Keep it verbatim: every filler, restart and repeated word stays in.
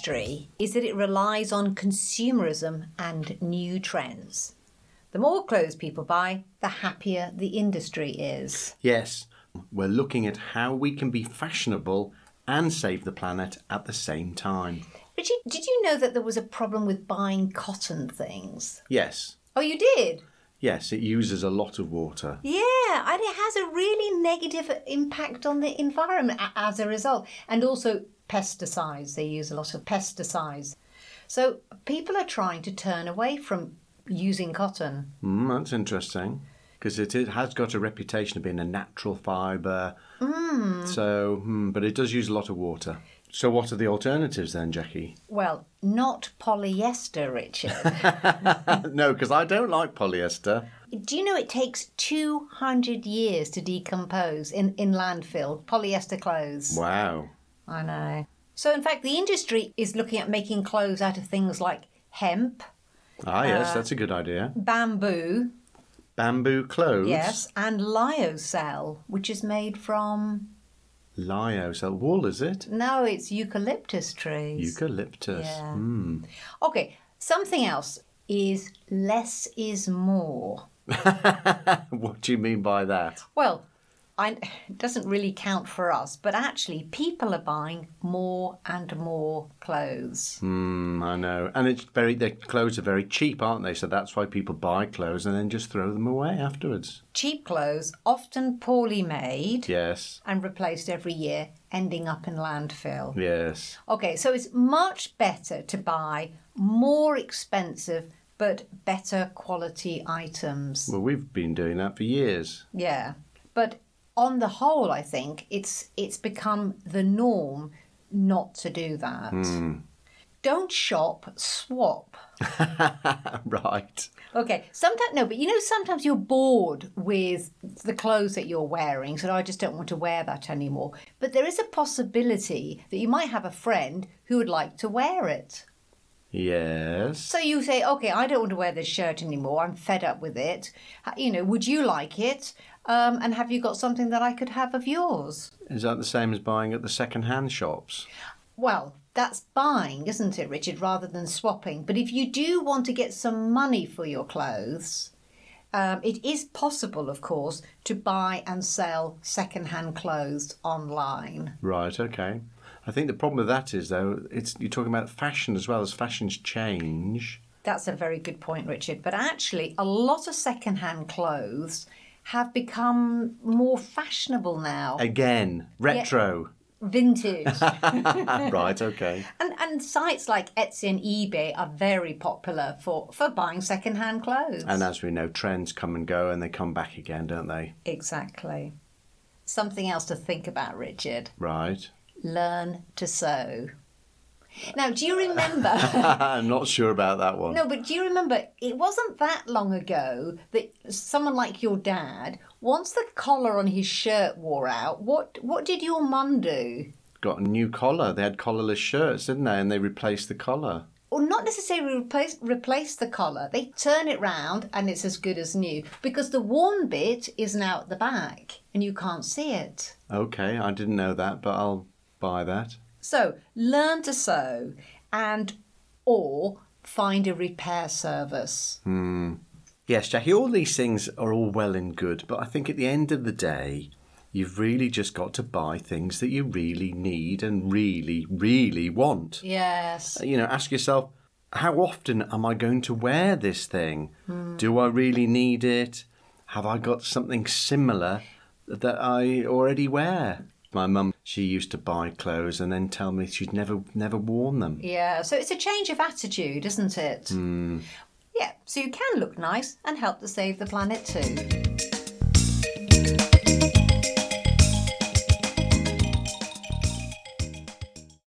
industry is that it relies on consumerism and new trends. The more clothes people buy, the happier the industry is. Yes, we're looking at how we can be fashionable and save the planet at the same time. Richard, did you know that there was a problem with buying cotton things? Yes. Oh, you did? Yes, it uses a lot of water. Yeah, and it has a really negative impact on the environment as a result. And also pesticides. They use a lot of pesticides. So people are trying to turn away from using cotton. Mm, that's interesting, because it, it has got a reputation of being a natural fibre. Mm. So, mm, but it does use a lot of water. So what are the alternatives then, Jackie? Well, not polyester, Richard. No, because I don't like polyester. Do you know it takes two hundred years to decompose in, in landfill, polyester clothes? Wow. I know. So, in fact, the industry is looking at making clothes out of things like hemp, Ah, yes, Uh, that's a good idea. bamboo, Bamboo clothes. yes, and lyocell, which is made from... Lyocell. Wool, is it? No, it's eucalyptus trees. Eucalyptus. Yeah. Mm. Okay, something else is less is more. What do you mean by that? Well, I, it doesn't really count for us, but actually people are buying more and more clothes. Mm, I know. And it's very, their clothes are very cheap, aren't they? So that's why people buy clothes and then just throw them away afterwards. Cheap clothes, often poorly made Yes. and replaced every year, ending up in landfill. Yes. Okay, so it's much better to buy more expensive but better quality items. Well, we've been doing that for years. Yeah, but on the whole, I think it's it's become the norm not to do that. Mm. Don't shop, swap. Right. Okay, sometimes, no, but you know, sometimes you're bored with the clothes that you're wearing, so I just don't want to wear that anymore. But there is a possibility that you might have a friend who would like to wear it. Yes. So you say, okay, I don't want to wear this shirt anymore. I'm fed up with it. You know, would you like it? Um, and have you got something that I could have of yours? Is that the same as buying at the second-hand shops? Well, that's buying, isn't it, Richard, rather than swapping. But if you do want to get some money for your clothes, um, it is possible, of course, to buy and sell second-hand clothes online. Right, okay. I think the problem with that is, though, it's you're talking about fashion as well. As fashions change. That's a very good point, Richard. But actually, a lot of second-hand clothes have become more fashionable now. Again, retro. Vintage. Right, okay. And and sites like Etsy and eBay are very popular for, for buying second-hand clothes. And as we know, trends come and go and they come back again, don't they? Exactly. Something else to think about, Richard. Right. Learn to sew. Now, do you remember... I'm not sure about that one. No, but do you remember, it wasn't that long ago that someone like your dad, once the collar on his shirt wore out, what what did your mum do? Got a new collar. They had collarless shirts, didn't they? And they replaced the collar. Or not necessarily replace, replace the collar. They turn it round and it's as good as new because the worn bit is now at the back and you can't see it. Okay, I didn't know that, but I'll buy that. So, learn to sew and or find a repair service. Hmm. Yes, Jackie, all these things are all well and good, but I think at the end of the day, you've really just got to buy things that you really need and really, really want. Yes. You know, ask yourself, how often am I going to wear this thing? Hmm. Do I really need it? Have I got something similar that I already wear? My mum, she used to buy clothes and then tell me she'd never never worn them. Yeah, so it's a change of attitude, isn't it? Mm. Yeah, so you can look nice and help to save the planet too.